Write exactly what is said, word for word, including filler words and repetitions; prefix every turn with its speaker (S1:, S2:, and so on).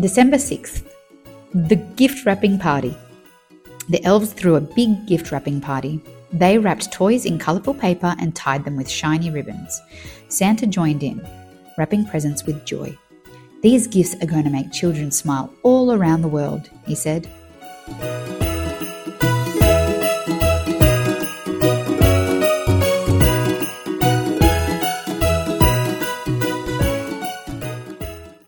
S1: December sixth, the gift wrapping party. The elves threw a big gift wrapping party. They wrapped toys in colourful paper and tied them with shiny ribbons. Santa joined in, wrapping presents with joy. "These gifts are going to make children smile all around the world," he said.